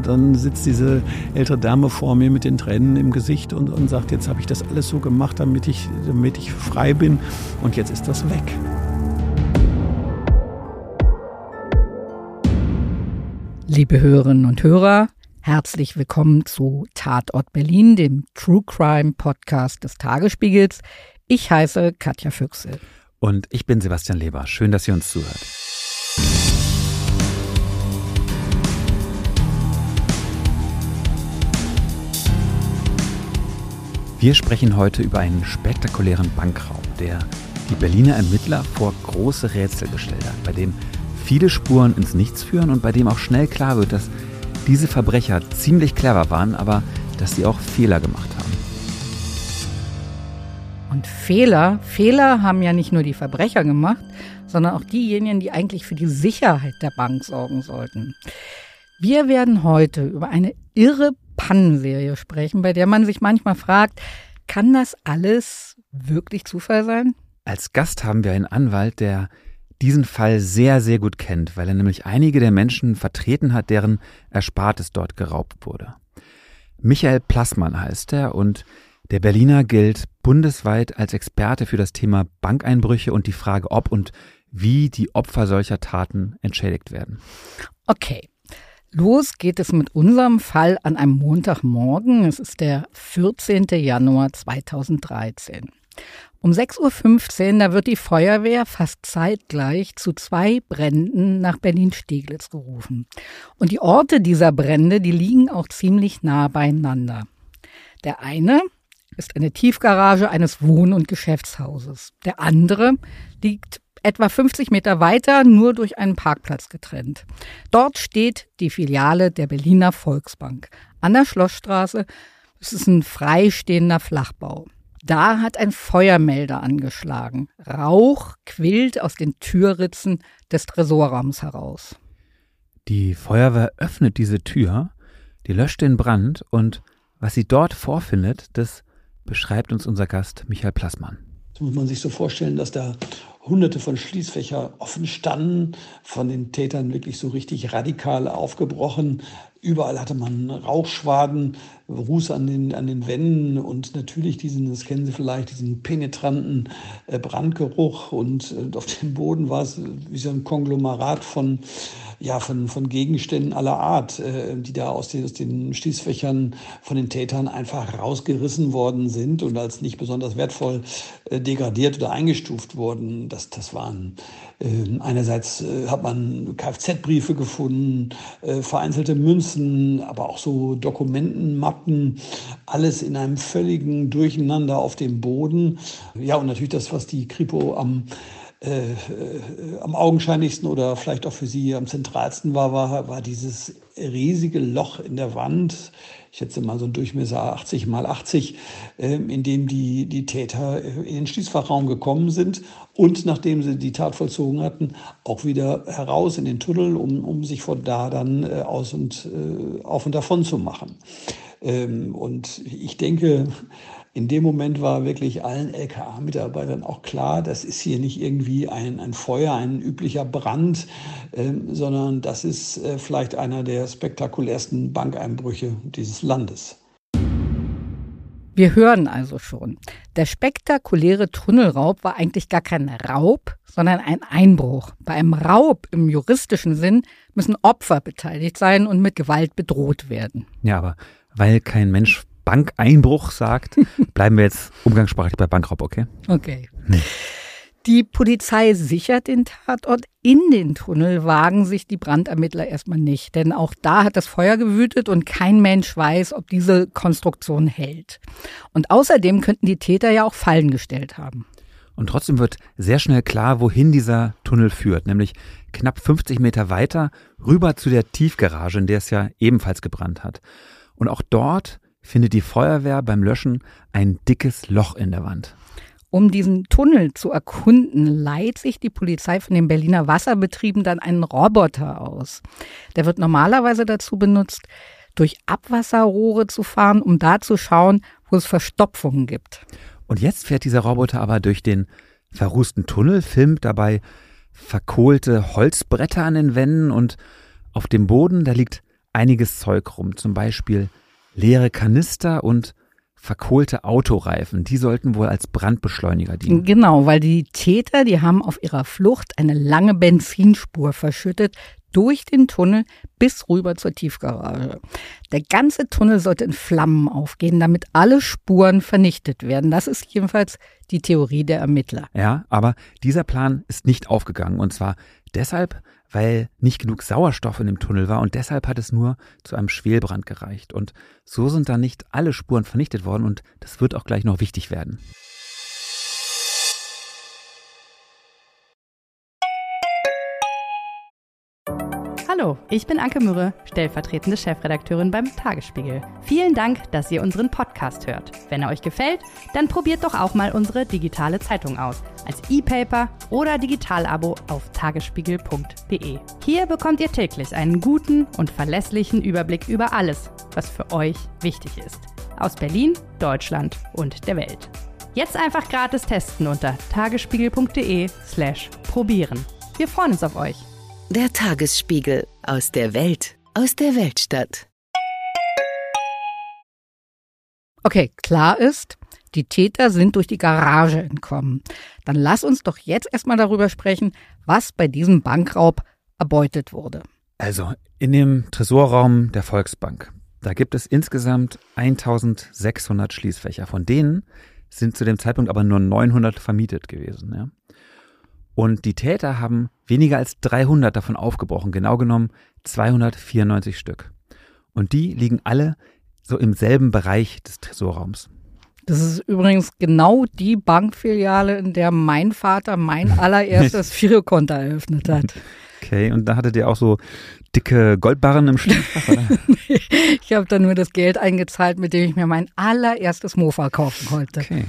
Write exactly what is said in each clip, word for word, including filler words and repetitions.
und dann sitzt diese ältere Dame vor mir mit den Tränen im Gesicht und, und sagt, jetzt habe ich das alles so gemacht, damit ich, damit ich frei bin und jetzt ist das weg. Liebe Hörerinnen und Hörer, herzlich willkommen zu Tatort Berlin, dem True Crime Podcast des Tagesspiegels. Ich heiße Katja Füchsel. Und ich bin Sebastian Leber. Schön, dass ihr uns zuhört. Wir sprechen heute über einen spektakulären Bankraub, der die Berliner Ermittler vor große Rätsel gestellt hat, bei dem viele Spuren ins Nichts führen und bei dem auch schnell klar wird, dass diese Verbrecher ziemlich clever waren, aber dass sie auch Fehler gemacht haben. Und Fehler, Fehler haben ja nicht nur die Verbrecher gemacht, sondern auch diejenigen, die eigentlich für die Sicherheit der Bank sorgen sollten. Wir werden heute über eine irre Pannenserie sprechen, bei der man sich manchmal fragt, kann das alles wirklich Zufall sein? Als Gast haben wir einen Anwalt, der diesen Fall sehr, sehr gut kennt, weil er nämlich einige der Menschen vertreten hat, deren Erspartes dort geraubt wurde. Michael Plassmann heißt er und der Berliner gilt bundesweit als Experte für das Thema Bankeinbrüche und die Frage, ob und wie die Opfer solcher Taten entschädigt werden. Okay. Los geht es mit unserem Fall an einem Montagmorgen. Es ist der vierzehnten Januar zweitausenddreizehn. Um sechs Uhr fünfzehn, da wird die Feuerwehr fast zeitgleich zu zwei Bränden nach Berlin-Steglitz gerufen. Und die Orte dieser Brände, die liegen auch ziemlich nah beieinander. Der eine ist eine Tiefgarage eines Wohn- und Geschäftshauses. Der andere liegt etwa fünfzig Meter weiter, nur durch einen Parkplatz getrennt. Dort steht die Filiale der Berliner Volksbank. An der Schlossstraße, es ist ein freistehender Flachbau. Da hat ein Feuermelder angeschlagen. Rauch quillt aus den Türritzen des Tresorraums heraus. Die Feuerwehr öffnet diese Tür, die löscht den Brand und was sie dort vorfindet, das beschreibt uns unser Gast Michael Plassmann. Das muss man sich so vorstellen, dass da Hunderte von Schließfächer offen standen, von den Tätern wirklich so richtig radikal aufgebrochen. Überall hatte man Rauchschwaden, Ruß an den, an den Wänden und natürlich diesen, das kennen Sie vielleicht, diesen penetranten äh, Brandgeruch. Und äh, auf dem Boden war es wie so ein Konglomerat von, ja, von, von Gegenständen aller Art, äh, die da aus den, aus den Schließfächern von den Tätern einfach rausgerissen worden sind und als nicht besonders wertvoll äh, degradiert oder eingestuft wurden. Das, das waren äh, einerseits äh, hat man Kfz-Briefe gefunden, äh, vereinzelte Münzen, aber auch so Dokumentenmappen, alles in einem völligen Durcheinander auf dem Boden. Ja, und natürlich das, was die Kripo am Äh, äh, am augenscheinlichsten oder vielleicht auch für Sie am zentralsten war, war, war dieses riesige Loch in der Wand. Ich schätze mal so ein Durchmesser achtzig mal achtzig, äh, in dem die, die Täter in den Schließfachraum gekommen sind und nachdem sie die Tat vollzogen hatten, auch wieder heraus in den Tunnel, um, um sich von da dann äh, aus und äh, auf und davon zu machen. Ähm, und ich denke, in dem Moment war wirklich allen L K A-Mitarbeitern auch klar, das ist hier nicht irgendwie ein, ein Feuer, ein üblicher Brand, ähm, sondern das ist äh, vielleicht einer der spektakulärsten Bankeinbrüche dieses Landes. Wir hören also schon, der spektakuläre Tunnelraub war eigentlich gar kein Raub, sondern ein Einbruch. Bei einem Raub im juristischen Sinn müssen Opfer beteiligt sein und mit Gewalt bedroht werden. Ja, aber weil kein Mensch Bankeinbruch sagt, bleiben wir jetzt umgangssprachlich bei Bankraub, okay? Okay. Nee. Die Polizei sichert den Tatort. In den Tunnel wagen sich die Brandermittler erstmal nicht, denn auch da hat das Feuer gewütet und kein Mensch weiß, ob diese Konstruktion hält. Und außerdem könnten die Täter ja auch Fallen gestellt haben. Und trotzdem wird sehr schnell klar, wohin dieser Tunnel führt, nämlich knapp fünfzig Meter weiter rüber zu der Tiefgarage, in der es ja ebenfalls gebrannt hat. Und auch dort findet die Feuerwehr beim Löschen ein dickes Loch in der Wand. Um diesen Tunnel zu erkunden, leiht sich die Polizei von den Berliner Wasserbetrieben dann einen Roboter aus. Der wird normalerweise dazu benutzt, durch Abwasserrohre zu fahren, um da zu schauen, wo es Verstopfungen gibt. Und jetzt fährt dieser Roboter aber durch den verrußten Tunnel, filmt dabei verkohlte Holzbretter an den Wänden und auf dem Boden, da liegt einiges Zeug rum, zum Beispiel leere Kanister und verkohlte Autoreifen. Die sollten wohl als Brandbeschleuniger dienen. Genau, weil die Täter, die haben auf ihrer Flucht eine lange Benzinspur verschüttet, durch den Tunnel bis rüber zur Tiefgarage. Der ganze Tunnel sollte in Flammen aufgehen, damit alle Spuren vernichtet werden. Das ist jedenfalls die Theorie der Ermittler. Ja, aber dieser Plan ist nicht aufgegangen. Und zwar deshalb, weil nicht genug Sauerstoff in dem Tunnel war und deshalb hat es nur zu einem Schwelbrand gereicht. Und so sind dann nicht alle Spuren vernichtet worden und das wird auch gleich noch wichtig werden. Hallo, ich bin Anke Mürre, stellvertretende Chefredakteurin beim Tagesspiegel. Vielen Dank, dass ihr unseren Podcast hört. Wenn er euch gefällt, dann probiert doch auch mal unsere digitale Zeitung aus. Als E-Paper oder Digital-Abo auf tagesspiegel punkt de. Hier bekommt ihr täglich einen guten und verlässlichen Überblick über alles, was für euch wichtig ist. Aus Berlin, Deutschland und der Welt. Jetzt einfach gratis testen unter tagesspiegel punkt de slash probieren. Wir freuen uns auf euch. Der Tagesspiegel, aus der Welt, aus der Weltstadt. Okay, klar ist, die Täter sind durch die Garage entkommen. Dann lass uns doch jetzt erstmal darüber sprechen, was bei diesem Bankraub erbeutet wurde. Also in dem Tresorraum der Volksbank, da gibt es insgesamt eintausendsechshundert Schließfächer. Von denen sind zu dem Zeitpunkt aber nur neunhundert vermietet gewesen, ja. Und die Täter haben weniger als dreihundert davon aufgebrochen, genau genommen zweihundertvierundneunzig Stück. Und die liegen alle so im selben Bereich des Tresorraums. Das ist übrigens genau die Bankfiliale, in der mein Vater mein allererstes Girokonto eröffnet hat. Okay, und da hattet ihr auch so dicke Goldbarren im Schließfach, oder? Ich habe da nur das Geld eingezahlt, mit dem ich mir mein allererstes Mofa kaufen konnte. Okay.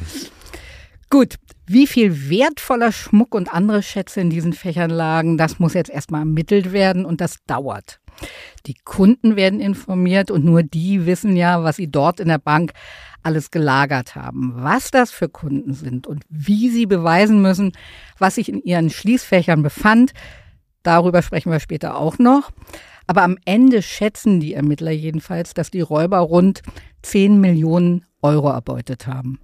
Gut, wie viel wertvoller Schmuck und andere Schätze in diesen Fächern lagen, das muss jetzt erstmal ermittelt werden und das dauert. Die Kunden werden informiert und nur die wissen ja, was sie dort in der Bank alles gelagert haben. Was das für Kunden sind und wie sie beweisen müssen, was sich in ihren Schließfächern befand, darüber sprechen wir später auch noch. Aber am Ende schätzen die Ermittler jedenfalls, dass die Räuber rund zehn Millionen Euro erbeutet haben.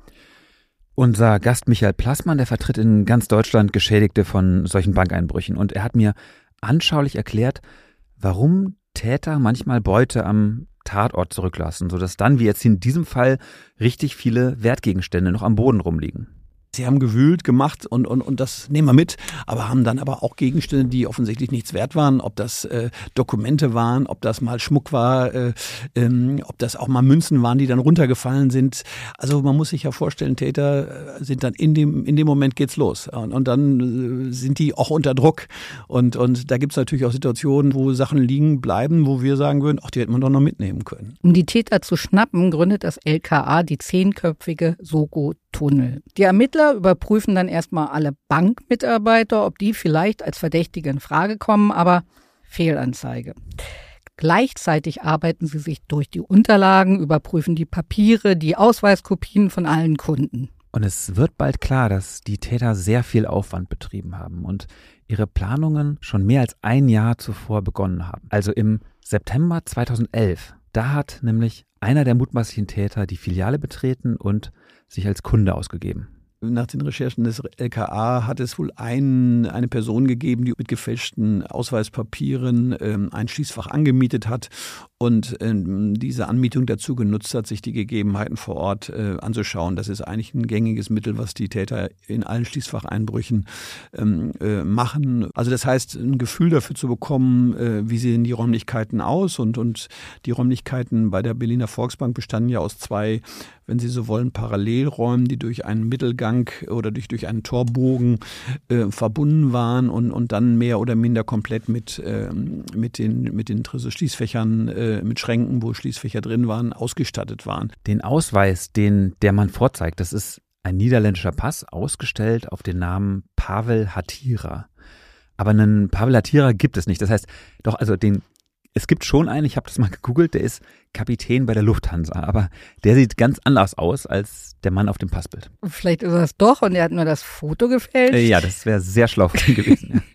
Unser Gast Michael Plassmann, der vertritt in ganz Deutschland Geschädigte von solchen Bankeinbrüchen. Und er hat mir anschaulich erklärt, warum Täter manchmal Beute am Tatort zurücklassen, sodass dann, wie jetzt in diesem Fall, richtig viele Wertgegenstände noch am Boden rumliegen. Sie haben gewühlt, gemacht und, und, und das nehmen wir mit, aber haben dann aber auch Gegenstände, die offensichtlich nichts wert waren, ob das äh, Dokumente waren, ob das mal Schmuck war, äh, ähm, ob das auch mal Münzen waren, die dann runtergefallen sind. Also man muss sich ja vorstellen, Täter sind dann in dem in dem Moment geht's los und, und dann äh, sind die auch unter Druck und, und da gibt's natürlich auch Situationen, wo Sachen liegen bleiben, wo wir sagen würden, ach, die hätte man doch noch mitnehmen können. Um die Täter zu schnappen, gründet das L K A die zehnköpfige Soko-Tunnel. Die Ermittler überprüfen dann erstmal alle Bankmitarbeiter, ob die vielleicht als Verdächtige in Frage kommen, aber Fehlanzeige. Gleichzeitig arbeiten sie sich durch die Unterlagen, überprüfen die Papiere, die Ausweiskopien von allen Kunden. Und es wird bald klar, dass die Täter sehr viel Aufwand betrieben haben und ihre Planungen schon mehr als ein Jahr zuvor begonnen haben. Also im September zweitausendelf, da hat nämlich einer der mutmaßlichen Täter die Filiale betreten und sich als Kunde ausgegeben. Nach den Recherchen des L K A hat es wohl ein, eine Person gegeben, die mit gefälschten Ausweispapieren ähm, ein Schließfach angemietet hat und ähm, diese Anmietung dazu genutzt hat, sich die Gegebenheiten vor Ort äh, anzuschauen. Das ist eigentlich ein gängiges Mittel, was die Täter in allen Schließfacheinbrüchen ähm, äh, machen. Also das heißt, ein Gefühl dafür zu bekommen, äh, wie sehen die Räumlichkeiten aus und, und die Räumlichkeiten bei der Berliner Volksbank bestanden ja aus zwei, wenn Sie so wollen, Parallelräumen, die durch einen Mittelgang oder durch, durch einen Torbogen äh, verbunden waren und, und dann mehr oder minder komplett mit, äh, mit den, mit den Schließfächern, äh, mit Schränken, wo Schließfächer drin waren, ausgestattet waren. Den Ausweis, den der Mann vorzeigt, das ist ein niederländischer Pass, ausgestellt auf den Namen Pavel Hatira. Aber einen Pavel Hatira gibt es nicht. Das heißt, doch, also den Es gibt schon einen, ich habe das mal gegoogelt, der ist Kapitän bei der Lufthansa, aber der sieht ganz anders aus als der Mann auf dem Passbild. Vielleicht ist er es doch und er hat nur das Foto gefälscht. Äh, ja, das wäre sehr schlau von ihm gewesen. Ja.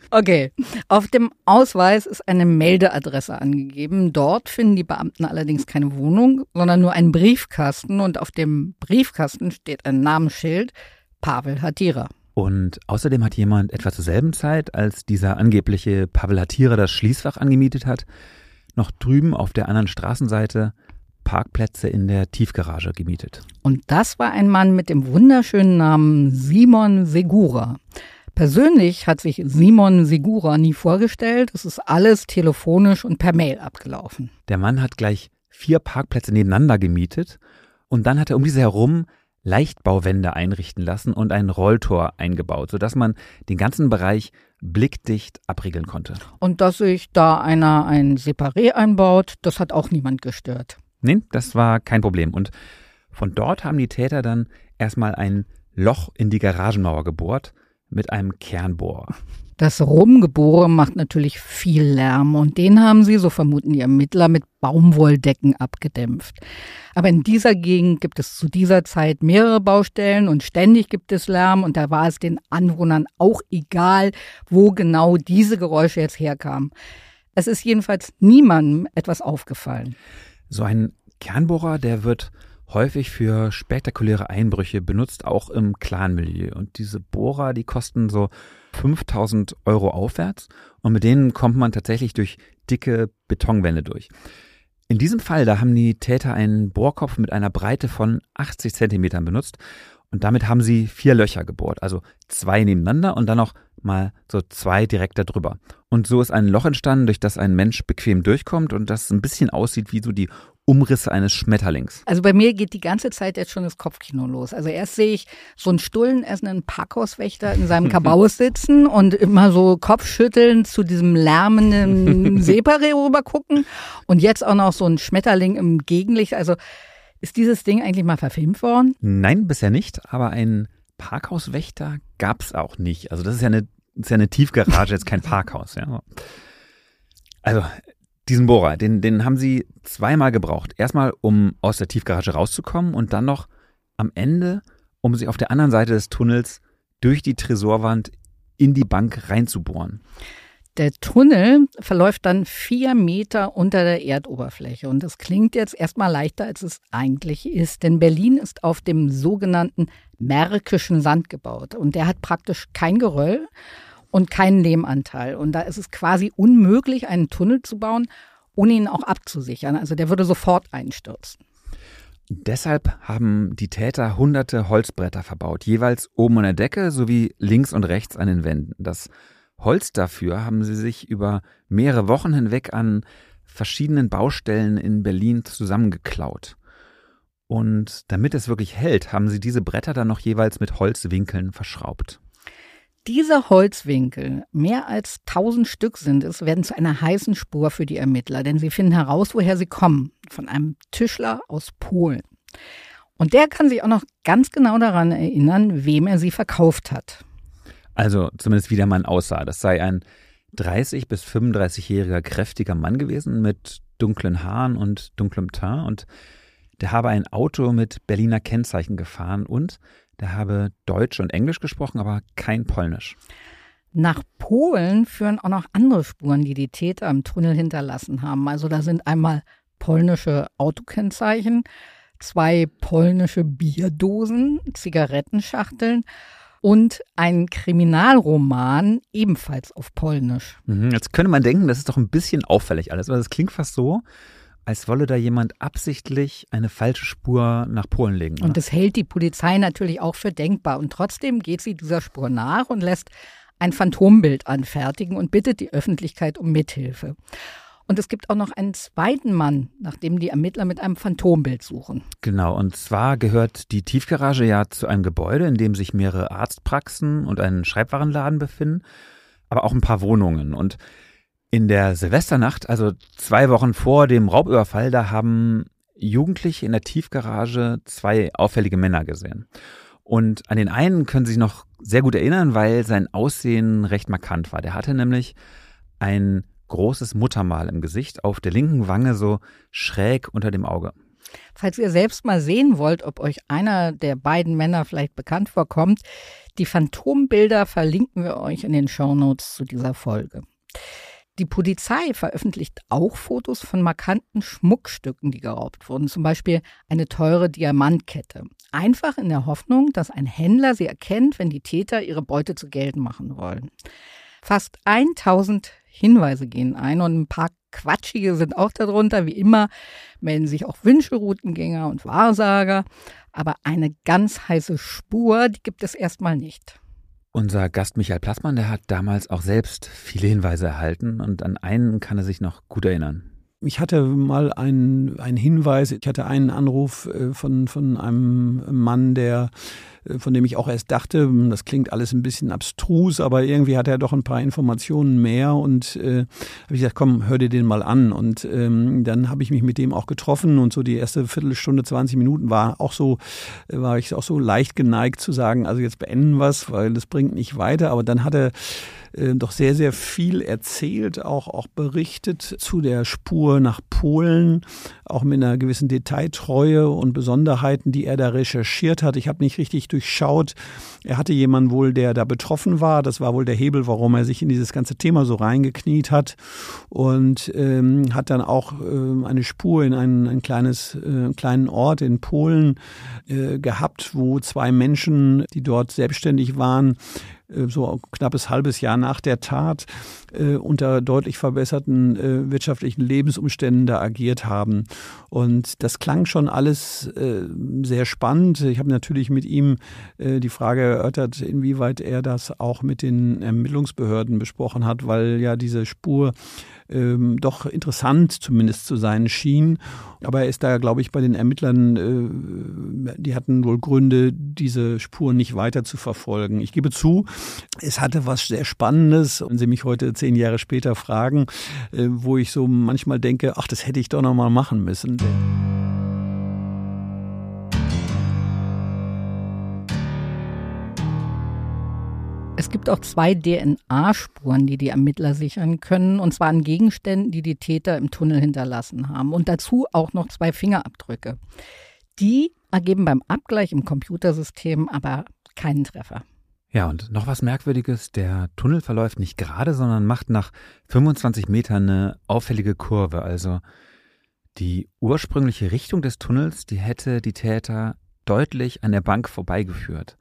Okay, auf dem Ausweis ist eine Meldeadresse angegeben. Dort finden die Beamten allerdings keine Wohnung, sondern nur einen Briefkasten. Und auf dem Briefkasten steht ein Namensschild, Pavel Hatira. Und außerdem hat jemand etwa zur selben Zeit, als dieser angebliche Pavel Hatira das Schließfach angemietet hat, noch drüben auf der anderen Straßenseite Parkplätze in der Tiefgarage gemietet. Und das war ein Mann mit dem wunderschönen Namen Simon Segura. Persönlich hat sich Simon Segura nie vorgestellt. Es ist alles telefonisch und per Mail abgelaufen. Der Mann hat gleich vier Parkplätze nebeneinander gemietet und dann hat er um diese herum Leichtbauwände einrichten lassen und ein Rolltor eingebaut, sodass man den ganzen Bereich blickdicht abriegeln konnte. Und dass sich da einer ein Separé einbaut, das hat auch niemand gestört. Nein, das war kein Problem. Und von dort haben die Täter dann erstmal ein Loch in die Garagenmauer gebohrt mit einem Kernbohrer. Das Rumgebohre macht natürlich viel Lärm und den haben sie, so vermuten die Ermittler, mit Baumwolldecken abgedämpft. Aber in dieser Gegend gibt es zu dieser Zeit mehrere Baustellen und ständig gibt es Lärm und da war es den Anwohnern auch egal, wo genau diese Geräusche jetzt herkamen. Es ist jedenfalls niemandem etwas aufgefallen. So ein Kernbohrer, der wird häufig für spektakuläre Einbrüche benutzt, auch im Clanmilieu. Und diese Bohrer, die kosten so fünftausend Euro aufwärts und mit denen kommt man tatsächlich durch dicke Betonwände durch. In diesem Fall, da haben die Täter einen Bohrkopf mit einer Breite von achtzig Zentimetern benutzt und damit haben sie vier Löcher gebohrt, also zwei nebeneinander und dann noch mal so zwei direkt da drüber. Und so ist ein Loch entstanden, durch das ein Mensch bequem durchkommt und das ein bisschen aussieht wie so die Umrisse eines Schmetterlings. Also bei mir geht die ganze Zeit jetzt schon das Kopfkino los. Also erst sehe ich so einen stullenessenden Parkhauswächter in seinem Kabaues sitzen und immer so kopfschüttelnd zu diesem lärmenden Separé rüber gucken und jetzt auch noch so ein Schmetterling im Gegenlicht. Also ist dieses Ding eigentlich mal verfilmt worden? Nein, bisher nicht, aber ein Parkhauswächter gab es auch nicht. Also das ist ja eine, das ist ja eine Tiefgarage, jetzt kein Parkhaus. Ja. Also diesen Bohrer, den, den haben sie zweimal gebraucht. Erstmal, um aus der Tiefgarage rauszukommen und dann noch am Ende, um sich auf der anderen Seite des Tunnels durch die Tresorwand in die Bank reinzubohren. Der Tunnel verläuft dann vier Meter unter der Erdoberfläche und das klingt jetzt erstmal leichter, als es eigentlich ist, denn Berlin ist auf dem sogenannten Märkischen Sand gebaut und der hat praktisch kein Geröll und keinen Lehmanteil und da ist es quasi unmöglich, einen Tunnel zu bauen, ohne ihn auch abzusichern, also der würde sofort einstürzen. Deshalb haben die Täter hunderte Holzbretter verbaut, jeweils oben an der Decke sowie links und rechts an den Wänden. Das Holz dafür haben sie sich über mehrere Wochen hinweg an verschiedenen Baustellen in Berlin zusammengeklaut. Und damit es wirklich hält, haben sie diese Bretter dann noch jeweils mit Holzwinkeln verschraubt. Diese Holzwinkel, mehr als tausend Stück sind es, werden zu einer heißen Spur für die Ermittler, denn sie finden heraus, woher sie kommen, von einem Tischler aus Polen. Und der kann sich auch noch ganz genau daran erinnern, wem er sie verkauft hat. Also zumindest wie der Mann aussah. Das sei ein dreißig- bis fünfunddreißigjähriger kräftiger Mann gewesen mit dunklen Haaren und dunklem Teint. Und der habe ein Auto mit Berliner Kennzeichen gefahren und der habe Deutsch und Englisch gesprochen, aber kein Polnisch. Nach Polen führen auch noch andere Spuren, die die Täter im Tunnel hinterlassen haben. Also da sind einmal polnische Autokennzeichen, zwei polnische Bierdosen, Zigarettenschachteln und ein Kriminalroman, ebenfalls auf Polnisch. Jetzt könnte man denken, das ist doch ein bisschen auffällig alles, aber das klingt fast so, als wolle da jemand absichtlich eine falsche Spur nach Polen legen. Oder? Und das hält die Polizei natürlich auch für denkbar. Und trotzdem geht sie dieser Spur nach und lässt ein Phantombild anfertigen und bittet die Öffentlichkeit um Mithilfe. Und es gibt auch noch einen zweiten Mann, nach dem die Ermittler mit einem Phantombild suchen. Genau, und zwar gehört die Tiefgarage ja zu einem Gebäude, in dem sich mehrere Arztpraxen und ein Schreibwarenladen befinden, aber auch ein paar Wohnungen. Und in der Silvesternacht, also zwei Wochen vor dem Raubüberfall, da haben Jugendliche in der Tiefgarage zwei auffällige Männer gesehen. Und an den einen können sie sich noch sehr gut erinnern, weil sein Aussehen recht markant war. Der hatte nämlich ein großes Muttermal im Gesicht, auf der linken Wange so schräg unter dem Auge. Falls ihr selbst mal sehen wollt, ob euch einer der beiden Männer vielleicht bekannt vorkommt, die Phantombilder verlinken wir euch in den Shownotes zu dieser Folge. Die Polizei veröffentlicht auch Fotos von markanten Schmuckstücken, die geraubt wurden, zum Beispiel eine teure Diamantkette. Einfach in der Hoffnung, dass ein Händler sie erkennt, wenn die Täter ihre Beute zu Geld machen wollen. Fast tausend Hinweise gehen ein und ein paar quatschige sind auch darunter. Wie immer melden sich auch Wünschelroutengänger und Wahrsager. Aber eine ganz heiße Spur, die gibt es erstmal nicht. Unser Gast Michael Plassmann, der hat damals auch selbst viele Hinweise erhalten und an einen kann er sich noch gut erinnern. Ich hatte mal einen, einen Hinweis, ich hatte einen Anruf von, von einem Mann, der, von dem ich auch erst dachte, das klingt alles ein bisschen abstrus, aber irgendwie hat er doch ein paar Informationen mehr und äh, habe ich gesagt, komm, hör dir den mal an. Und ähm, dann habe ich mich mit dem auch getroffen und so die erste Viertelstunde, zwanzig Minuten war auch so, war ich auch so leicht geneigt zu sagen, also jetzt beenden wir es, weil das bringt nicht weiter. Aber dann hat er äh, doch sehr, sehr viel erzählt, auch, auch berichtet zu der Spur nach Polen, auch mit einer gewissen Detailtreue und Besonderheiten, die er da recherchiert hat. Ich habe nicht richtig durchschaut. Er hatte jemanden wohl, der da betroffen war. Das war wohl der Hebel, warum er sich in dieses ganze Thema so reingekniet hat und ähm, hat dann auch äh, eine Spur in einen, ein kleines, äh, kleinen Ort in Polen äh, gehabt, wo zwei Menschen, die dort selbstständig waren, so ein knappes halbes Jahr nach der Tat äh, unter deutlich verbesserten äh, wirtschaftlichen Lebensumständen da agiert haben. Und das klang schon alles äh, sehr spannend. Ich habe natürlich mit ihm äh, die Frage erörtert, inwieweit er das auch mit den Ermittlungsbehörden besprochen hat, weil ja diese Spur ähm, doch interessant zumindest zu sein schien. Aber er ist da, glaube ich, bei den Ermittlern, äh, die hatten wohl Gründe, diese Spur nicht weiter zu verfolgen. Ich gebe zu, es hatte was sehr Spannendes. Wenn Sie mich heute zehn Jahre später fragen, äh, wo ich so manchmal denke, ach, das hätte ich doch noch mal machen müssen. Es gibt auch zwei D N A-Spuren, die die Ermittler sichern können, und zwar an Gegenständen, die die Täter im Tunnel hinterlassen haben. Und dazu auch noch zwei Fingerabdrücke. Die ergeben beim Abgleich im Computersystem aber keinen Treffer. Ja, und noch was Merkwürdiges, der Tunnel verläuft nicht gerade, sondern macht nach fünfundzwanzig Metern eine auffällige Kurve. Also die ursprüngliche Richtung des Tunnels, die hätte die Täter deutlich an der Bank vorbeigeführt.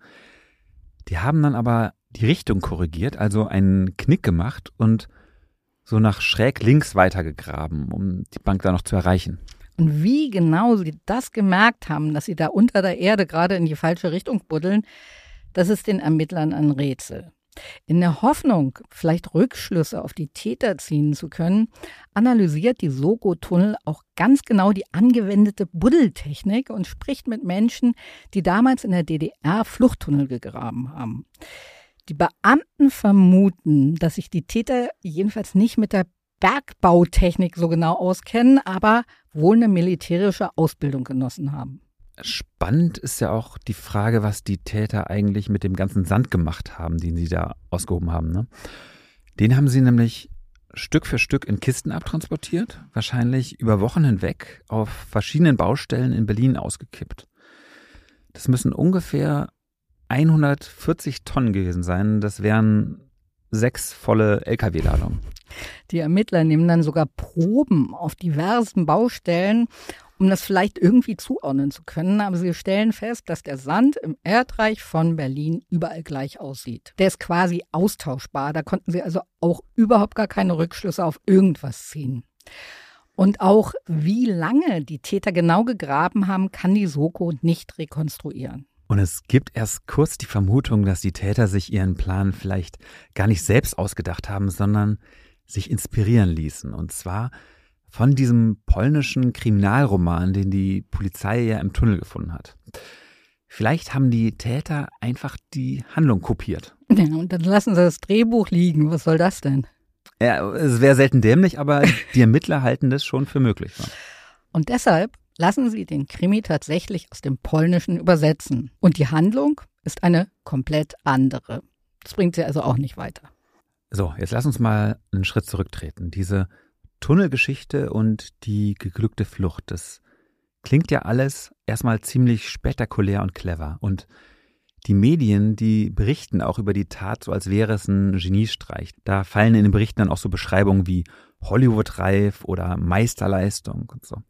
Die haben dann aber die Richtung korrigiert, also einen Knick gemacht und so nach schräg links weitergegraben, um die Bank da noch zu erreichen. Und wie genau sie das gemerkt haben, dass sie da unter der Erde gerade in die falsche Richtung buddeln, das ist den Ermittlern ein Rätsel. In der Hoffnung, vielleicht Rückschlüsse auf die Täter ziehen zu können, analysiert die Soko-Tunnel auch ganz genau die angewendete Buddeltechnik und spricht mit Menschen, die damals in der D D R Fluchttunnel gegraben haben. Die Beamten vermuten, dass sich die Täter jedenfalls nicht mit der Bergbautechnik so genau auskennen, aber wohl eine militärische Ausbildung genossen haben. Spannend ist ja auch die Frage, was die Täter eigentlich mit dem ganzen Sand gemacht haben, den sie da ausgehoben haben. Ne? Den haben sie nämlich Stück für Stück in Kisten abtransportiert, wahrscheinlich über Wochen hinweg auf verschiedenen Baustellen in Berlin ausgekippt. Das müssen ungefähr hundertvierzig Tonnen gewesen sein. Das wären sechs volle L K W-Ladungen. Die Ermittler nehmen dann sogar Proben auf diversen Baustellen, um das vielleicht irgendwie zuordnen zu können. Aber sie stellen fest, dass der Sand im Erdreich von Berlin überall gleich aussieht. Der ist quasi austauschbar. Da konnten sie also auch überhaupt gar keine Rückschlüsse auf irgendwas ziehen. Und auch wie lange die Täter genau gegraben haben, kann die Soko nicht rekonstruieren. Und es gibt erst kurz die Vermutung, dass die Täter sich ihren Plan vielleicht gar nicht selbst ausgedacht haben, sondern sich inspirieren ließen. Und zwar von diesem polnischen Kriminalroman, den die Polizei ja im Tunnel gefunden hat. Vielleicht haben die Täter einfach die Handlung kopiert. Ja, und dann lassen sie das Drehbuch liegen. Was soll das denn? Ja, es wäre selten dämlich, aber die Ermittler halten das schon für möglich. Und deshalb lassen sie den Krimi tatsächlich aus dem Polnischen übersetzen. Und die Handlung ist eine komplett andere. Das bringt sie also auch nicht weiter. So, jetzt lass uns mal einen Schritt zurücktreten. Diese Tunnelgeschichte und die geglückte Flucht, das klingt ja alles erstmal ziemlich spektakulär und clever. Und die Medien, die berichten auch über die Tat so, als wäre es ein Geniestreich. Da fallen in den Berichten dann auch so Beschreibungen wie Hollywood-reif oder Meisterleistung und so.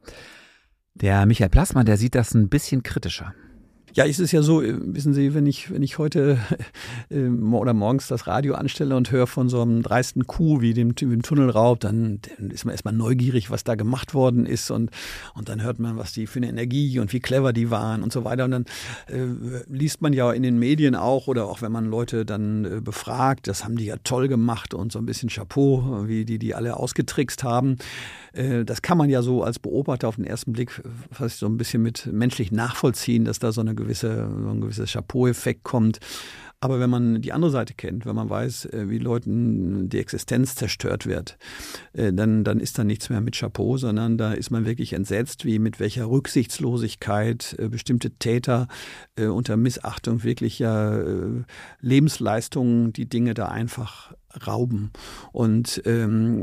Der Michael Plassmann, der sieht das ein bisschen kritischer. Ja, es ist ja so, wissen Sie, wenn ich, wenn ich heute äh, oder morgens das Radio anstelle und höre von so einem dreisten Coup wie dem, dem Tunnelraub, dann, dann ist man erstmal neugierig, was da gemacht worden ist und, und dann hört man, was die für eine Energie und wie clever die waren und so weiter. Und dann äh, liest man ja in den Medien auch oder auch wenn man Leute dann äh, befragt, das haben die ja toll gemacht und so ein bisschen Chapeau, wie die die alle ausgetrickst haben. Äh, das kann man ja so als Beobachter auf den ersten Blick fast so ein bisschen mit menschlich nachvollziehen, dass da so eine gewisse, so ein gewisser Chapeau-Effekt kommt. Aber wenn man die andere Seite kennt, wenn man weiß, wie Leuten die Existenz zerstört wird, dann, dann ist da nichts mehr mit Chapeau, sondern da ist man wirklich entsetzt, wie mit welcher Rücksichtslosigkeit bestimmte Täter unter Missachtung wirklicher Lebensleistungen die Dinge da einfach rauben. Und ähm,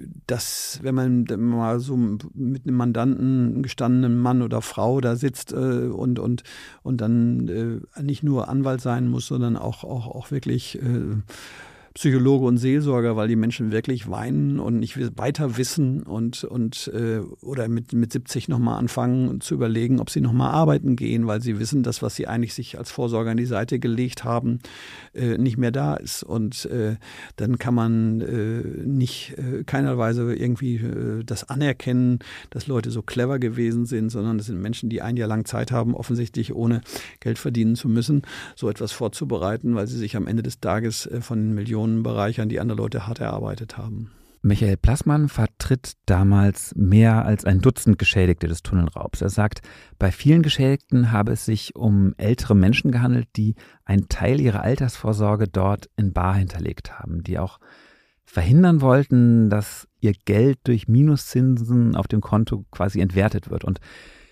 das, wenn man mal so mit einem Mandanten, einem gestandenen Mann oder Frau da sitzt äh, und, und, und dann äh, nicht nur Anwalt sein muss, sondern auch, auch, auch wirklich äh, Psychologe und Seelsorger, weil die Menschen wirklich weinen und nicht weiter wissen und, und äh, oder mit, mit siebzig nochmal anfangen zu überlegen, ob sie nochmal arbeiten gehen, weil sie wissen, dass was sie eigentlich sich als Vorsorger an die Seite gelegt haben, äh, nicht mehr da ist. Und äh, dann kann man äh, nicht äh, keinerweise irgendwie äh, das anerkennen, dass Leute so clever gewesen sind, sondern das sind Menschen, die ein Jahr lang Zeit haben, offensichtlich ohne Geld verdienen zu müssen, so etwas vorzubereiten, weil sie sich am Ende des Tages äh, von den Millionen bereichern, die andere Leute hart erarbeitet haben. Michael Plassmann vertritt damals mehr als ein Dutzend Geschädigte des Tunnelraubs. Er sagt, bei vielen Geschädigten habe es sich um ältere Menschen gehandelt, die einen Teil ihrer Altersvorsorge dort in bar hinterlegt haben, die auch verhindern wollten, dass ihr Geld durch Minuszinsen auf dem Konto quasi entwertet wird. Und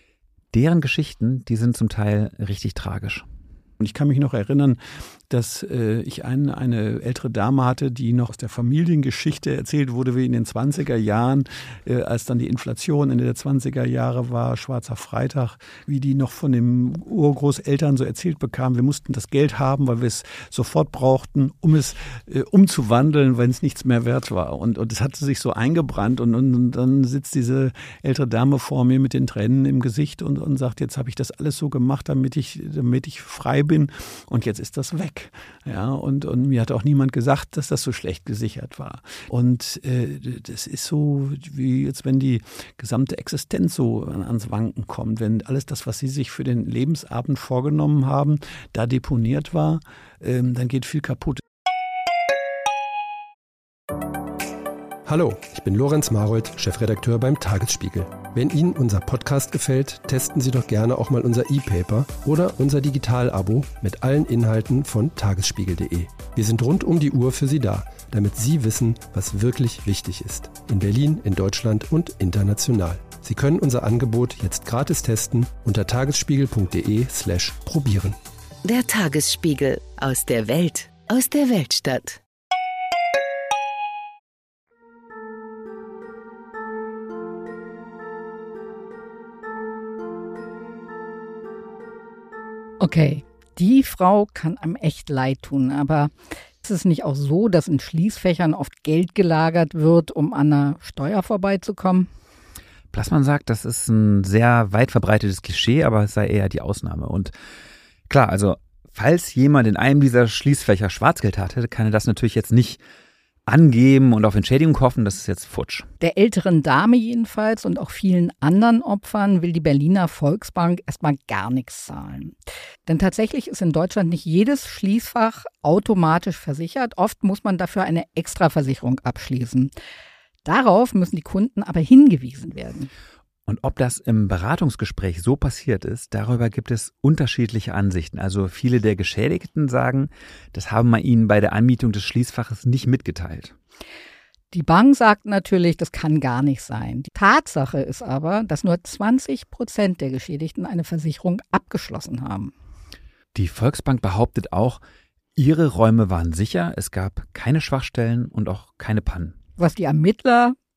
deren Geschichten, die sind zum Teil richtig tragisch. Und ich kann mich noch erinnern, dass äh, ich ein, eine ältere Dame hatte, die noch aus der Familiengeschichte erzählt wurde, wie in den zwanziger Jahren, äh, als dann die Inflation Ende der zwanziger Jahre war, Schwarzer Freitag, wie die noch von den Urgroßeltern so erzählt bekam, wir mussten das Geld haben, weil wir es sofort brauchten, um es äh, umzuwandeln, wenn es nichts mehr wert war. Und, und es hatte sich so eingebrannt und, und, und dann sitzt diese ältere Dame vor mir mit den Tränen im Gesicht und, und sagt, jetzt habe ich das alles so gemacht, damit ich, damit ich frei bin und jetzt ist das weg. Ja, und, und mir hat auch niemand gesagt, dass das so schlecht gesichert war. Und äh, das ist so, wie jetzt, wenn die gesamte Existenz so ans Wanken kommt, wenn alles das, was sie sich für den Lebensabend vorgenommen haben, da deponiert war, äh, dann geht viel kaputt. Hallo, ich bin Lorenz Marold, Chefredakteur beim Tagesspiegel. Wenn Ihnen unser Podcast gefällt, testen Sie doch gerne auch mal unser E-Paper oder unser Digital-Abo mit allen Inhalten von tagesspiegel punkt de. Wir sind rund um die Uhr für Sie da, damit Sie wissen, was wirklich wichtig ist. In Berlin, in Deutschland und international. Sie können unser Angebot jetzt gratis testen unter tagesspiegel punkt de slash probieren. Der Tagesspiegel aus der Welt, aus der Weltstadt. Okay, die Frau kann einem echt leid tun, aber ist es nicht auch so, dass in Schließfächern oft Geld gelagert wird, um an einer Steuer vorbeizukommen? Plassmann sagt, das ist ein sehr weit verbreitetes Klischee, aber es sei eher die Ausnahme. Und klar, also falls jemand in einem dieser Schließfächer Schwarzgeld hatte, kann er das natürlich jetzt nicht angeben und auf Entschädigung hoffen, das ist jetzt futsch. Der älteren Dame jedenfalls und auch vielen anderen Opfern will die Berliner Volksbank erstmal gar nichts zahlen. Denn tatsächlich ist in Deutschland nicht jedes Schließfach automatisch versichert. Oft muss man dafür eine Extraversicherung abschließen. Darauf müssen die Kunden aber hingewiesen werden. Und ob das im Beratungsgespräch so passiert ist, darüber gibt es unterschiedliche Ansichten. Also viele der Geschädigten sagen, das haben wir ihnen bei der Anmietung des Schließfaches nicht mitgeteilt. Die Bank sagt natürlich, das kann gar nicht sein. Die Tatsache ist aber, dass nur zwanzig Prozent der Geschädigten eine Versicherung abgeschlossen haben. Die Volksbank behauptet auch, ihre Räume waren sicher, es gab keine Schwachstellen und auch keine Pannen. Was die Ermittler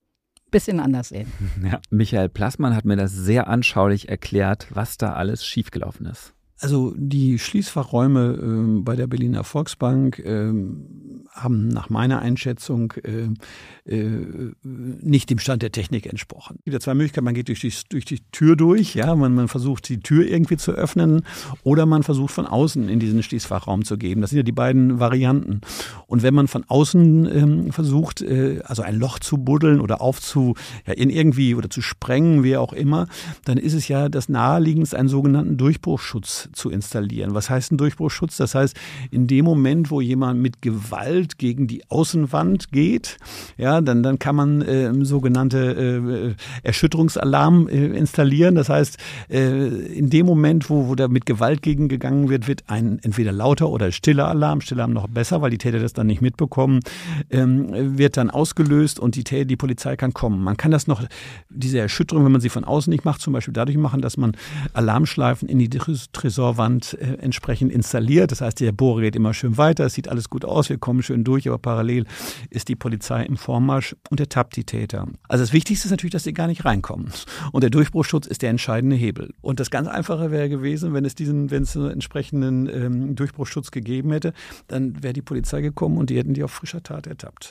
ein bisschen anders sehen. Ja, Michael Plassmann hat mir das sehr anschaulich erklärt, was da alles schiefgelaufen ist. Also die Schließfachräume äh, bei der Berliner Volksbank äh, haben nach meiner Einschätzung äh, äh, nicht dem Stand der Technik entsprochen. Es gibt ja zwei Möglichkeiten, man geht durch die, durch die Tür durch, ja, man, man versucht die Tür irgendwie zu öffnen oder man versucht von außen in diesen Schließfachraum zu gehen. Das sind ja die beiden Varianten. Und wenn man von außen äh, versucht, äh, also ein Loch zu buddeln oder aufzu, ja, in irgendwie oder zu sprengen, wie auch immer, dann ist es ja das Naheliegendste, einen sogenannten Durchbruchsschutz zu installieren. Was heißt ein Durchbruchsschutz? Das heißt, in dem Moment, wo jemand mit Gewalt gegen die Außenwand geht, ja, dann, dann kann man äh, sogenannte äh, Erschütterungsalarm äh, installieren. Das heißt, äh, in dem Moment, wo, wo da mit Gewalt gegen gegangen wird, wird ein entweder lauter oder stiller Alarm, stiller Alarm noch besser, weil die Täter das dann nicht mitbekommen, ähm, wird dann ausgelöst und die, Täter, die Polizei kann kommen. Man kann das noch, diese Erschütterung, wenn man sie von außen nicht macht, zum Beispiel dadurch machen, dass man Alarmschleifen in die Tresorwand äh, entsprechend installiert. Das heißt, der Bohrer geht immer schön weiter, es sieht alles gut aus, wir kommen schön durch, aber parallel ist die Polizei im Vormarsch und ertappt die Täter. Also das Wichtigste ist natürlich, dass sie gar nicht reinkommen. Und der Durchbruchsschutz ist der entscheidende Hebel. Und das ganz Einfache wäre gewesen, wenn es diesen, wenn es einen entsprechenden ähm, Durchbruchsschutz gegeben hätte, dann wäre die Polizei gekommen und die hätten die auf frischer Tat ertappt.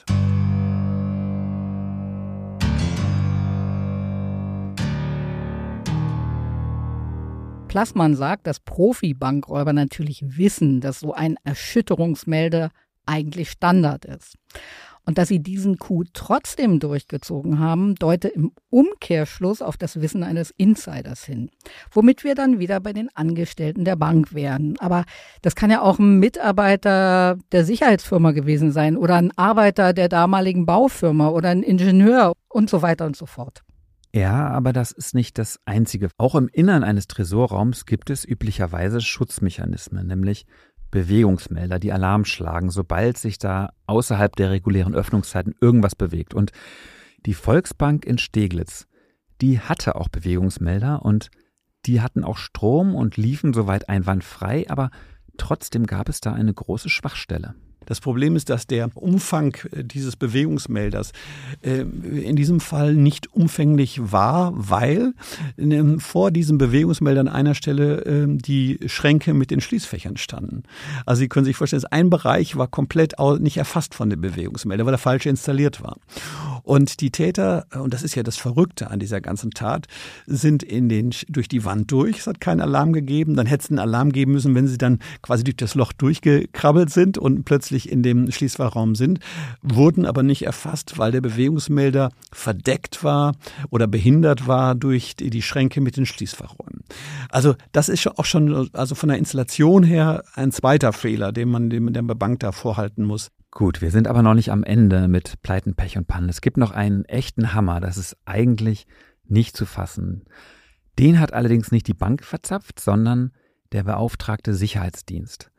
Plassmann sagt, dass Profi-Bankräuber natürlich wissen, dass so ein Erschütterungsmelder eigentlich Standard ist. Und dass sie diesen Coup trotzdem durchgezogen haben, deutet im Umkehrschluss auf das Wissen eines Insiders hin. Womit wir dann wieder bei den Angestellten der Bank wären. Aber das kann ja auch ein Mitarbeiter der Sicherheitsfirma gewesen sein oder ein Arbeiter der damaligen Baufirma oder ein Ingenieur und so weiter und so fort. Ja, aber das ist nicht das Einzige. Auch im Innern eines Tresorraums gibt es üblicherweise Schutzmechanismen, nämlich Bewegungsmelder, die Alarm schlagen, sobald sich da außerhalb der regulären Öffnungszeiten irgendwas bewegt. Und die Volksbank in Steglitz, die hatte auch Bewegungsmelder und die hatten auch Strom und liefen soweit einwandfrei, aber trotzdem gab es da eine große Schwachstelle. Das Problem ist, dass der Umfang dieses Bewegungsmelders äh, in diesem Fall nicht umfänglich war, weil äh, vor diesem Bewegungsmelder an einer Stelle äh, die Schränke mit den Schließfächern standen. Also Sie können sich vorstellen, ein Bereich war komplett nicht erfasst von dem Bewegungsmelder, weil er falsch installiert war. Und die Täter, und das ist ja das Verrückte an dieser ganzen Tat, sind in den, durch die Wand durch. Es hat keinen Alarm gegeben. Dann hätte es einen Alarm geben müssen, wenn sie dann quasi durch das Loch durchgekrabbelt sind und plötzlich in dem Schließfachraum sind, wurden aber nicht erfasst, weil der Bewegungsmelder verdeckt war oder behindert war durch die Schränke mit den Schließfachräumen. Also das ist auch schon also von der Installation her ein zweiter Fehler, den man dem der Bank da vorhalten muss. Gut, wir sind aber noch nicht am Ende mit Pleiten, Pech und Pannen. Es gibt noch einen echten Hammer, das ist eigentlich nicht zu fassen. Den hat allerdings nicht die Bank verzapft, sondern der beauftragte Sicherheitsdienst.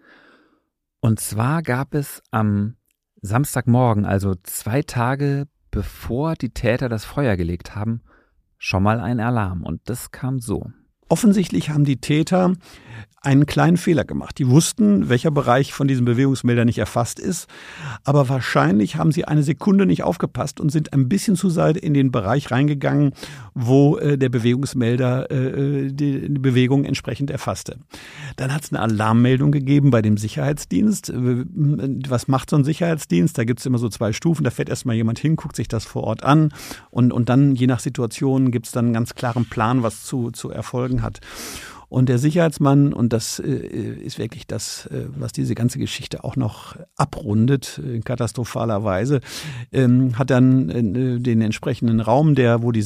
Und zwar gab es am Samstagmorgen, also zwei Tage bevor die Täter das Feuer gelegt haben, schon mal einen Alarm. Und das kam so. Offensichtlich haben die Täter einen kleinen Fehler gemacht. Die wussten, welcher Bereich von diesem Bewegungsmelder nicht erfasst ist, aber wahrscheinlich haben sie eine Sekunde nicht aufgepasst und sind ein bisschen zu Seite in den Bereich reingegangen, wo äh, der Bewegungsmelder äh, die, die Bewegung entsprechend erfasste. Dann hat es eine Alarmmeldung gegeben bei dem Sicherheitsdienst. Was macht so ein Sicherheitsdienst? Da gibt es immer so zwei Stufen. Da fährt erstmal jemand hin, guckt sich das vor Ort an und, und dann, je nach Situation, gibt es dann einen ganz klaren Plan, was zu, zu erfolgen hat. Und der Sicherheitsmann, und das äh, ist wirklich das, äh, was diese ganze Geschichte auch noch abrundet, in katastrophaler Weise, ähm, hat dann äh, den entsprechenden Raum, der, wo die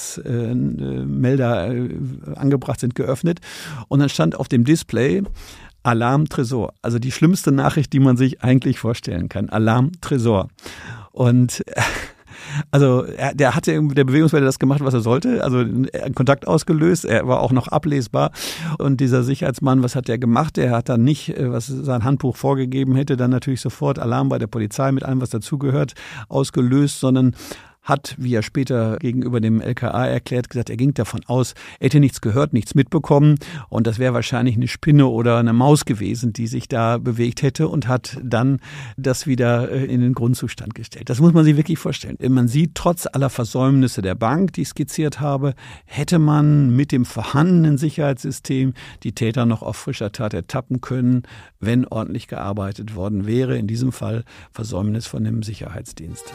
Sicherheitsmelder äh, angebracht sind, geöffnet. Und dann stand auf dem Display Alarm Tresor. Also die schlimmste Nachricht, die man sich eigentlich vorstellen kann. Alarm Tresor. Und äh, Also er, der hatte der Bewegungsmelder das gemacht, was er sollte, also Kontakt ausgelöst, er war auch noch ablesbar und dieser Sicherheitsmann, was hat der gemacht? Er hat dann nicht, was sein Handbuch vorgegeben hätte, dann natürlich sofort Alarm bei der Polizei mit allem, was dazugehört, ausgelöst, sondern hat, wie er später gegenüber dem L K A erklärt, gesagt, er ging davon aus, er hätte nichts gehört, nichts mitbekommen und das wäre wahrscheinlich eine Spinne oder eine Maus gewesen, die sich da bewegt hätte und hat dann das wieder in den Grundzustand gestellt. Das muss man sich wirklich vorstellen. Man sieht, trotz aller Versäumnisse der Bank, die ich skizziert habe, hätte man mit dem vorhandenen Sicherheitssystem die Täter noch auf frischer Tat ertappen können, wenn ordentlich gearbeitet worden wäre. In diesem Fall Versäumnis von dem Sicherheitsdienst.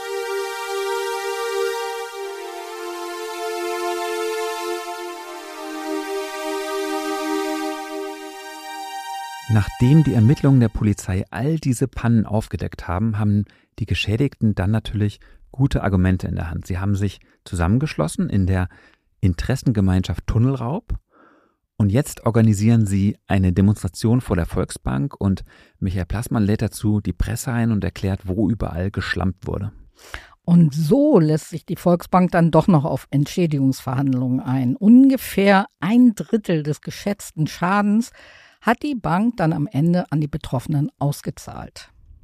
Nachdem die Ermittlungen der Polizei all diese Pannen aufgedeckt haben, haben die Geschädigten dann natürlich gute Argumente in der Hand. Sie haben sich zusammengeschlossen in der Interessengemeinschaft Tunnelraub und jetzt organisieren sie eine Demonstration vor der Volksbank und Michael Plassmann lädt dazu die Presse ein und erklärt, wo überall geschlampt wurde. Und so lässt sich die Volksbank dann doch noch auf Entschädigungsverhandlungen ein. Ungefähr ein Drittel des geschätzten Schadens hat die Bank dann am Ende an die Betroffenen ausgezahlt.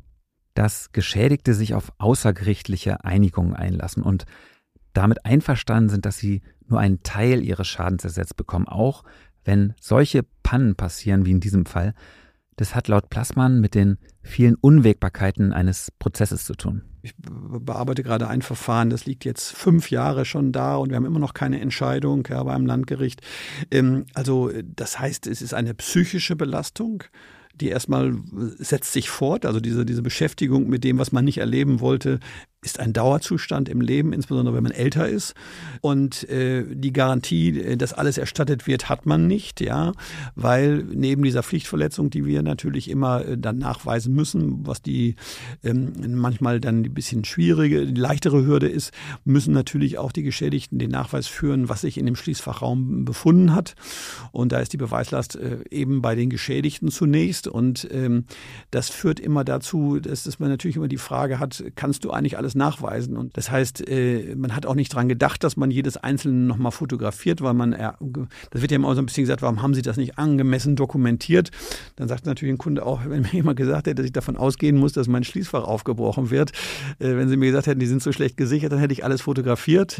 Dass Geschädigte sich auf außergerichtliche Einigungen einlassen und damit einverstanden sind, dass sie nur einen Teil ihres Schadens ersetzt bekommen, auch wenn solche Pannen passieren wie in diesem Fall, das hat laut Plassmann mit den vielen Unwägbarkeiten eines Prozesses zu tun. Ich bearbeite gerade ein Verfahren, das liegt jetzt fünf Jahre schon da und wir haben immer noch keine Entscheidung ja, beim Landgericht. Also das heißt, es ist eine psychische Belastung, die erstmal setzt sich fort. Also diese, diese Beschäftigung mit dem, was man nicht erleben wollte, ist ein Dauerzustand im Leben, insbesondere wenn man älter ist. Und äh, die Garantie, dass alles erstattet wird, hat man nicht, ja, weil neben dieser Pflichtverletzung, die wir natürlich immer äh, dann nachweisen müssen, was die ähm, manchmal dann ein bisschen schwierige, die leichtere Hürde ist, müssen natürlich auch die Geschädigten den Nachweis führen, was sich in dem Schließfachraum befunden hat. Und da ist die Beweislast äh, eben bei den Geschädigten zunächst. Und ähm, das führt immer dazu, dass, dass man natürlich immer die Frage hat, kannst du eigentlich alles nachweisen? Und das heißt, äh, man hat auch nicht dran gedacht, dass man jedes Einzelne nochmal fotografiert, weil man, äh, das wird ja immer so ein bisschen gesagt, warum haben Sie das nicht angemessen dokumentiert? Dann sagt natürlich ein Kunde auch, wenn mir jemand gesagt hätte, dass ich davon ausgehen muss, dass mein Schließfach aufgebrochen wird, äh, wenn Sie mir gesagt hätten, die sind so schlecht gesichert, dann hätte ich alles fotografiert.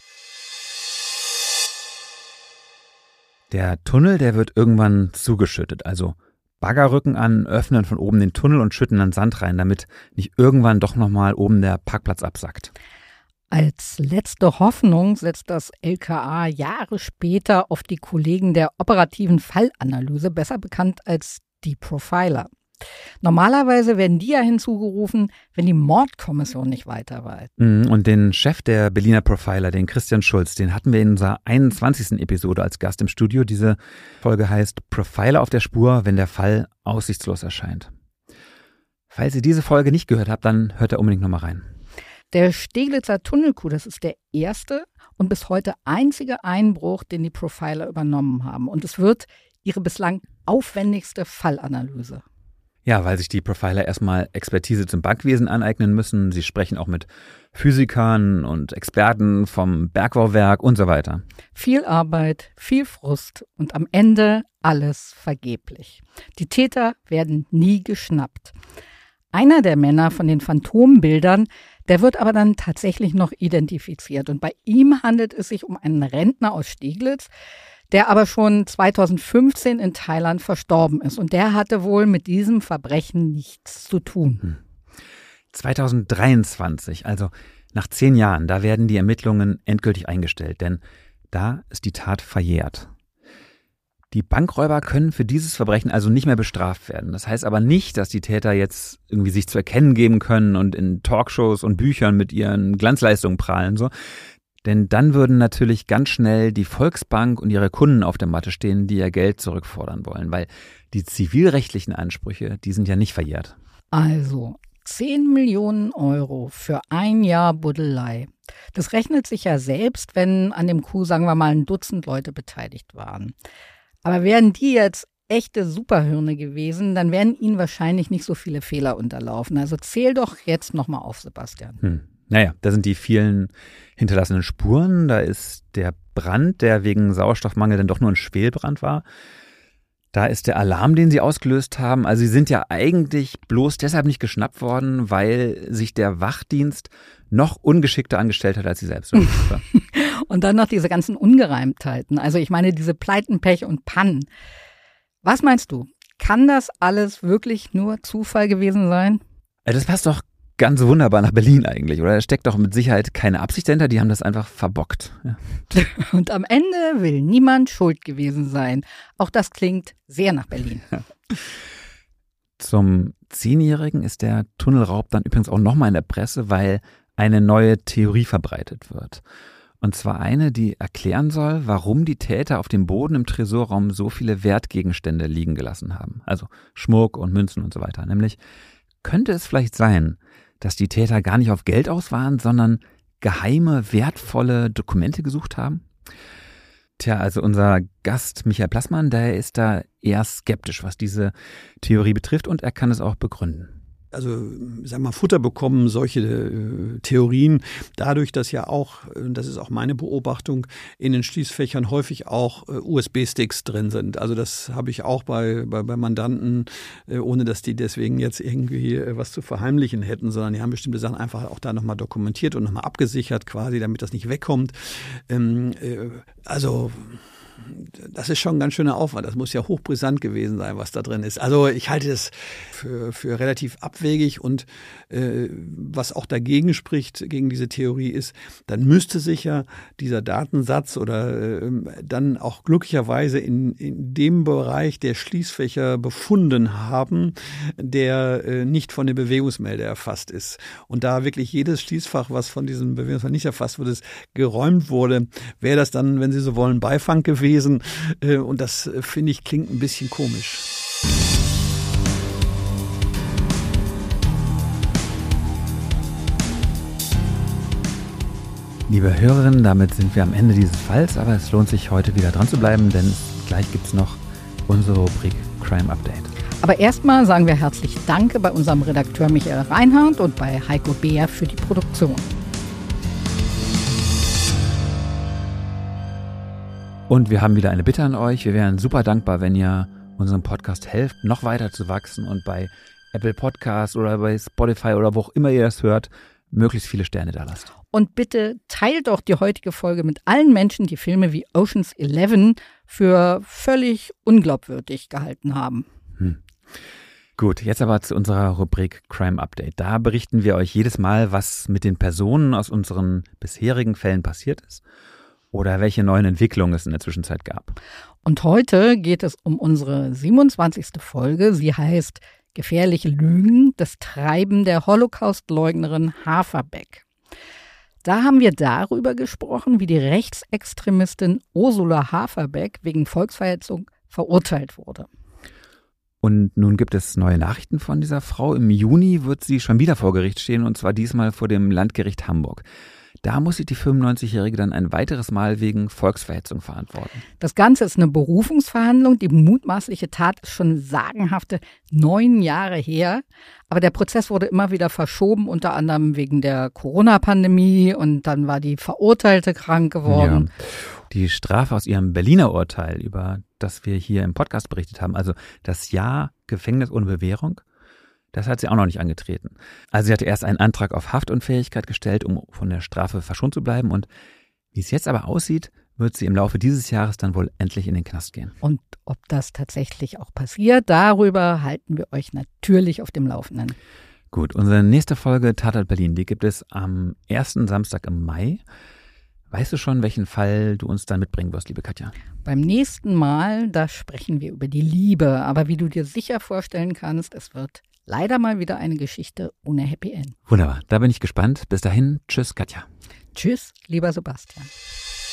Der Tunnel, der wird irgendwann zugeschüttet, also Baggerrücken an, öffnen von oben den Tunnel und schütten dann Sand rein, damit nicht irgendwann doch nochmal oben der Parkplatz absackt. Als letzte Hoffnung setzt das L K A Jahre später auf die Kollegen der operativen Fallanalyse, besser bekannt als die Profiler. Normalerweise werden die ja hinzugerufen, wenn die Mordkommission nicht weiter weiß. Und den Chef der Berliner Profiler, den Christian Schulz, den hatten wir in unserer einundzwanzigsten Episode als Gast im Studio. Diese Folge heißt Profiler auf der Spur, wenn der Fall aussichtslos erscheint. Falls ihr diese Folge nicht gehört habt, dann hört da unbedingt nochmal rein. Der Steglitzer Tunnelkuh, das ist der erste und bis heute einzige Einbruch, den die Profiler übernommen haben. Und es wird ihre bislang aufwendigste Fallanalyse. Ja, weil sich die Profiler erstmal Expertise zum Bankwesen aneignen müssen. Sie sprechen auch mit Physikern und Experten vom Bergbauwerk und so weiter. Viel Arbeit, viel Frust und am Ende alles vergeblich. Die Täter werden nie geschnappt. Einer der Männer von den Phantombildern, der wird aber dann tatsächlich noch identifiziert. Und bei ihm handelt es sich um einen Rentner aus Steglitz, der aber schon zweitausendfünfzehn in Thailand verstorben ist. Und der hatte wohl mit diesem Verbrechen nichts zu tun. zweitausenddreiundzwanzig, also nach zehn Jahren, da werden die Ermittlungen endgültig eingestellt, denn da ist die Tat verjährt. Die Bankräuber können für dieses Verbrechen also nicht mehr bestraft werden. Das heißt aber nicht, dass die Täter jetzt irgendwie sich zu erkennen geben können und in Talkshows und Büchern mit ihren Glanzleistungen prahlen, so. Denn dann würden natürlich ganz schnell die Volksbank und ihre Kunden auf der Matte stehen, die ihr Geld zurückfordern wollen, weil die zivilrechtlichen Ansprüche, die sind ja nicht verjährt. Also zehn Millionen Euro für ein Jahr Buddelei. Das rechnet sich ja selbst, wenn an dem Coup, sagen wir mal, ein Dutzend Leute beteiligt waren. Aber wären die jetzt echte Superhirne gewesen, dann wären ihnen wahrscheinlich nicht so viele Fehler unterlaufen. Also zähl doch jetzt nochmal auf, Sebastian. Hm. Naja, da sind die vielen hinterlassenen Spuren. Da ist der Brand, der wegen Sauerstoffmangel dann doch nur ein Schwelbrand war. Da ist der Alarm, den sie ausgelöst haben. Also sie sind ja eigentlich bloß deshalb nicht geschnappt worden, weil sich der Wachdienst noch ungeschickter angestellt hat, als sie selbst war. Und dann noch diese ganzen Ungereimtheiten. Also ich meine, diese Pleiten, Pech und Pannen. Was meinst du? Kann das alles wirklich nur Zufall gewesen sein? Das passt doch ganz wunderbar nach Berlin eigentlich, oder? Da steckt doch mit Sicherheit keine Absicht dahinter, die haben das einfach verbockt. Ja. Und am Ende will niemand schuld gewesen sein. Auch das klingt sehr nach Berlin. Zum Zehnjährigen ist der Tunnelraub dann übrigens auch nochmal in der Presse, weil eine neue Theorie verbreitet wird. Und zwar eine, die erklären soll, warum die Täter auf dem Boden im Tresorraum so viele Wertgegenstände liegen gelassen haben. Also Schmuck und Münzen und so weiter. Nämlich könnte es vielleicht sein, dass die Täter gar nicht auf Geld aus waren, sondern geheime, wertvolle Dokumente gesucht haben? Tja, also unser Gast Michael Plassmann, der ist da eher skeptisch, was diese Theorie betrifft, und er kann es auch begründen. Also, sag mal, Futter bekommen solche äh, Theorien dadurch, dass ja auch, das ist auch meine Beobachtung, in den Schließfächern häufig auch äh, U S B-Sticks drin sind. Also das habe ich auch bei, bei, bei Mandanten, äh, ohne dass die deswegen jetzt irgendwie äh, was zu verheimlichen hätten, sondern die haben bestimmte Sachen einfach auch da nochmal dokumentiert und nochmal abgesichert quasi, damit das nicht wegkommt. Ähm, äh, also... Das ist schon ein ganz schöner Aufwand. Das muss ja hochbrisant gewesen sein, was da drin ist. Also ich halte das für, für relativ abwegig, und äh, was auch dagegen spricht, gegen diese Theorie ist, dann müsste sich ja dieser Datensatz oder äh, dann auch glücklicherweise in, in dem Bereich der Schließfächer befunden haben, der äh, nicht von dem Bewegungsmelder erfasst ist. Und da wirklich jedes Schließfach, was von diesem Bewegungsmelder nicht erfasst wurde, geräumt wurde, wäre das dann, wenn Sie so wollen, Beifang gewesen. Und das, finde ich, klingt ein bisschen komisch. Liebe Hörerinnen, damit sind wir am Ende dieses Falls, aber es lohnt sich, heute wieder dran zu bleiben, denn gleich gibt es noch unsere Rubrik Crime Update. Aber erstmal sagen wir herzlich Danke bei unserem Redakteur Michael Reinhardt und bei Heiko Beer für die Produktion. Und wir haben wieder eine Bitte an euch. Wir wären super dankbar, wenn ihr unserem Podcast helft, noch weiter zu wachsen und bei Apple Podcasts oder bei Spotify oder wo auch immer ihr das hört, möglichst viele Sterne da lasst. Und bitte teilt doch die heutige Folge mit allen Menschen, die Filme wie Ocean's Eleven für völlig unglaubwürdig gehalten haben. Hm. Gut, jetzt aber zu unserer Rubrik Crime Update. Da berichten wir euch jedes Mal, was mit den Personen aus unseren bisherigen Fällen passiert ist oder welche neuen Entwicklungen es in der Zwischenzeit gab. Und heute geht es um unsere siebenundzwanzigste Folge. Sie heißt Gefährliche Lügen, das Treiben der Holocaust-Leugnerin Haferbeck. Da haben wir darüber gesprochen, wie die Rechtsextremistin Ursula Haferbeck wegen Volksverhetzung verurteilt wurde. Und nun gibt es neue Nachrichten von dieser Frau. Im Juni wird sie schon wieder vor Gericht stehen, und zwar diesmal vor dem Landgericht Hamburg. Da muss sich die fünfundneunzigjährige dann ein weiteres Mal wegen Volksverhetzung verantworten. Das Ganze ist eine Berufungsverhandlung. Die mutmaßliche Tat ist schon sagenhafte neun Jahre her. Aber der Prozess wurde immer wieder verschoben, unter anderem wegen der Corona-Pandemie. Und dann war die Verurteilte krank geworden. Ja. Die Strafe aus ihrem Berliner Urteil, über das wir hier im Podcast berichtet haben, also das Jahr Gefängnis ohne Bewährung, das hat sie auch noch nicht angetreten. Also sie hatte erst einen Antrag auf Haftunfähigkeit gestellt, um von der Strafe verschont zu bleiben. Und wie es jetzt aber aussieht, wird sie im Laufe dieses Jahres dann wohl endlich in den Knast gehen. Und ob das tatsächlich auch passiert, darüber halten wir euch natürlich auf dem Laufenden. Gut, unsere nächste Folge Tatort Berlin, die gibt es am ersten Samstag im Mai. Weißt du schon, welchen Fall du uns dann mitbringen wirst, liebe Katja? Beim nächsten Mal, da sprechen wir über die Liebe. Aber wie du dir sicher vorstellen kannst, es wird leider mal wieder eine Geschichte ohne Happy End. Wunderbar, da bin ich gespannt. Bis dahin, tschüss Katja. Tschüss, lieber Sebastian.